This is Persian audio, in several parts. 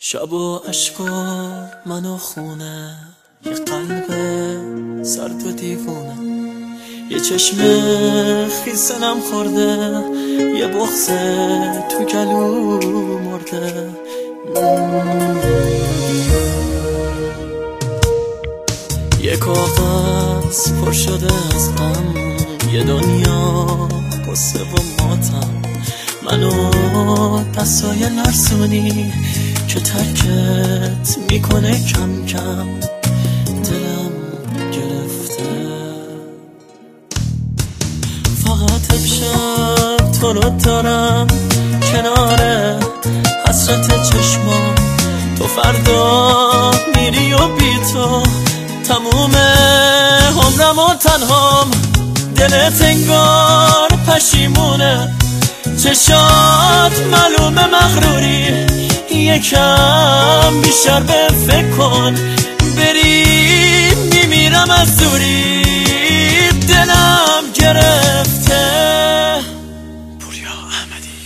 شب و عشق و من و خونه، یه قلب سرد و دیوونه، یه چشم خیسنم خورده، یه بغض تو گلو مرده. یه کاغذ پر شده از غم، یه دنیا قصه و ماتم، منو دستای لرزونی که ترکت میکنه کم کم، دلم گرفته. فقط امشب تو رو دارم کنار حسرت چشمام، تو فردا میری و بی تو تموم عمرم و تنهام. دلت انگار پشیمونه، چشات معلومه مغروری، یکم بیشتر به فکر کن، بری میمیرم از دوری، دلم گرفته. پوریا احمدی.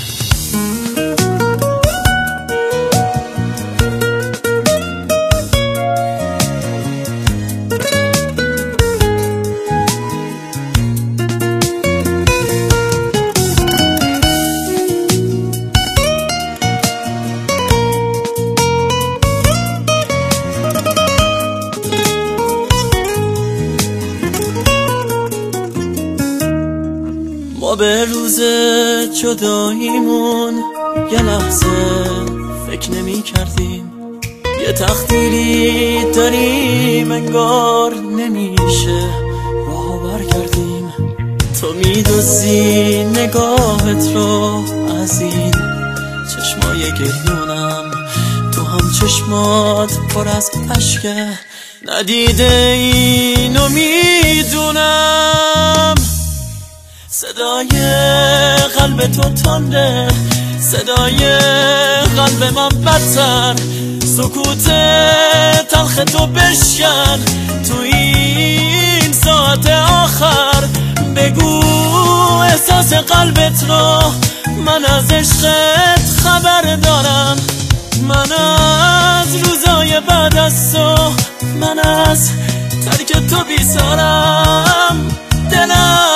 ما به روز جداییمون یه لحظه فکر نمی کردیم، یه تقدیری داریم انگار نمیشه راه برگردیم. تو میدوزی نگاهت رو از این چشمای گریونم، تو هم چشمات پر از عشقه، ندیده اینو میدونم. صدای قلب تو تنده، صدای قلب من بدتر، سکوت تلخ تو بشکن تو این ساعت آخر. بگو احساس قلبت رو، من از عشقت خبر دارم، من از روزای بعد از تو، من از ترک تو بیزارم. دلم